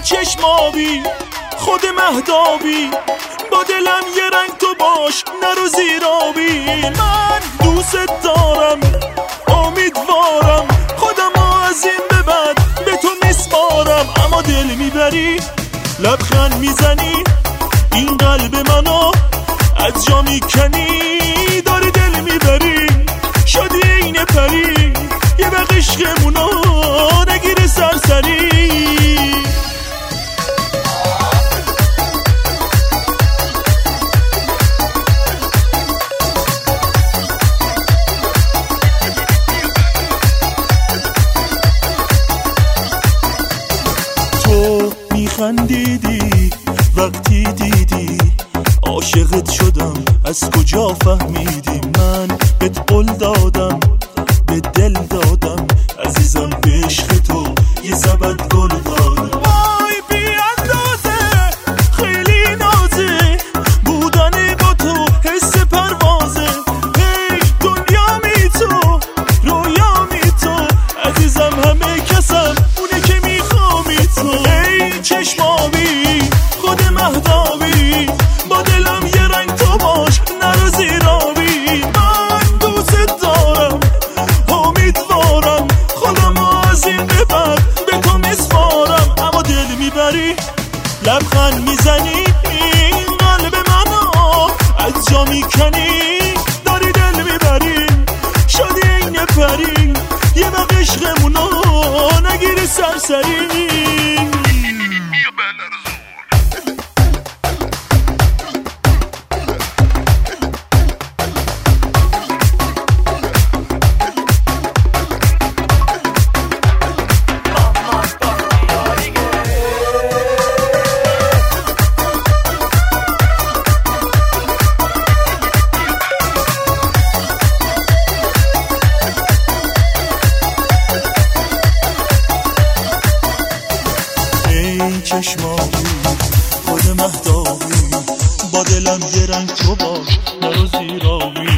چشمابی خود مهدابی، با دلم یه رنگ تو باش نرو زیرابی. من دوست دارم امیدوارم خودمو از این به بعد به تو میسپارم. اما دل میبری لبخند میزنی این قلب منو از جا میکنی. داری دل میبری شدی اینه پری، یه وقت عشقمونو نگیره سرسری. تو میخندیدی وقتی دیدی عاشقت شدم، از کجا فهمیدی؟ من بهت قول دادم به دل دادم عزیزم، به عشق تو یه زبد گل دادم. وای بی اندازه خیلی نازه بودن با تو، حس پروازه. هی دنیا می تو رویا می تو عزیزم، همه کسم اونه که میخوامی تو. ای چشمابی خود مهدابی، با دلم یه رنگ تو باش نرو زیرابی. من دوست دارم امیدوارم خودمو از این به بعد به تو میسپارم. اما دل میبری لبخند میزنی این قلب منو از جا میکنی. داری دل میبری شدی این پری، یه وقت عشقمونو نگیری سرسری. چشمابی خود مهدابی، با دلم یه رنگ تو باش نرو زیرابی.